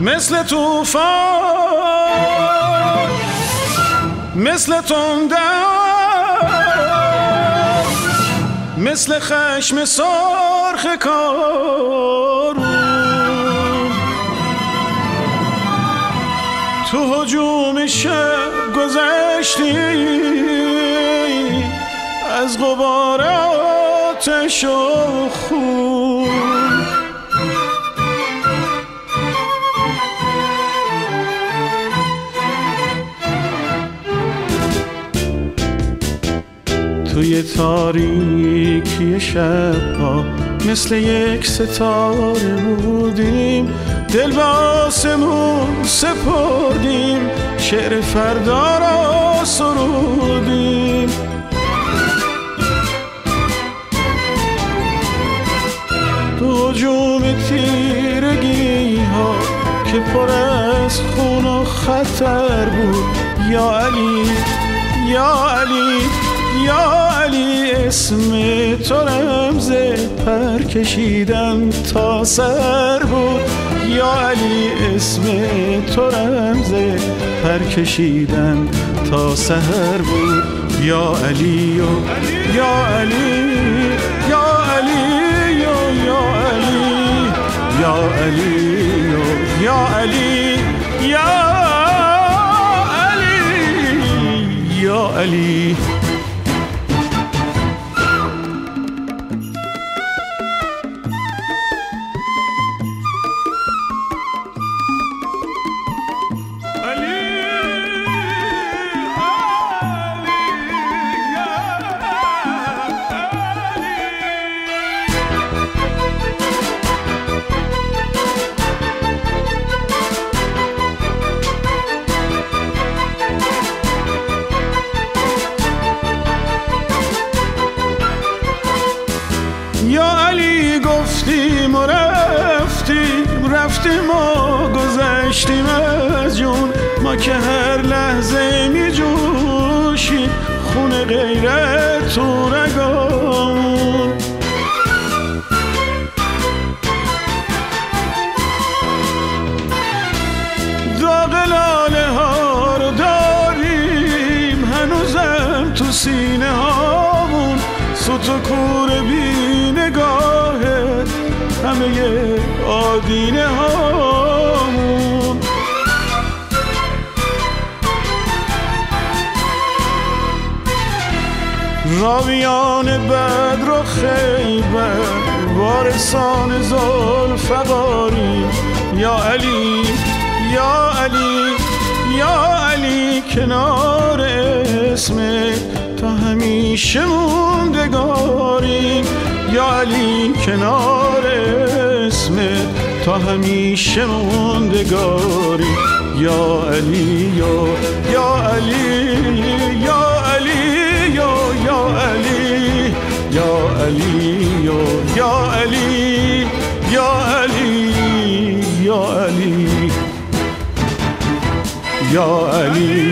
مثل طوفان، مثل تندر، مثل خشم سرخ کارون، تو هجوم شب گذشتی از غبار آتش و خون. توی تاریکی شب‌ها مثل یک ستاره بودیم، دل به آسمون سپردیم، شعر فردا را سرودیم. تو هجوم تیرگی ها که پر از خون و خطر بود، یا علی یا علی یا علی، اسم تو رمز پر کشیدن تا سر بود. یا علی اسم تو رمز پر کشیدن تا سحر بود. یا علی یا علی یا علی یا علی یا علی یا علی یا علی یا علی. یا علی گفتیم و رفتیم و گذشتیم از جون، ما که هر لحظه می جوشیم خون غیرت تو رگامون. داغ لاله ها رو داریم هنوزم تو سینه هامون، سوت و کور بی نگاهت همه آدینه هامون. راویان بدر و خیبر وارثان ذوالفقاری، یا علی یا علی یا علی، کنار اسمت تا همیشه موندگاری. یا علی کنار اسمت تا همیشه موندگاری. یا علی یا علی یا علی یا علی یا علی یا علی یا علی یا علی یا علی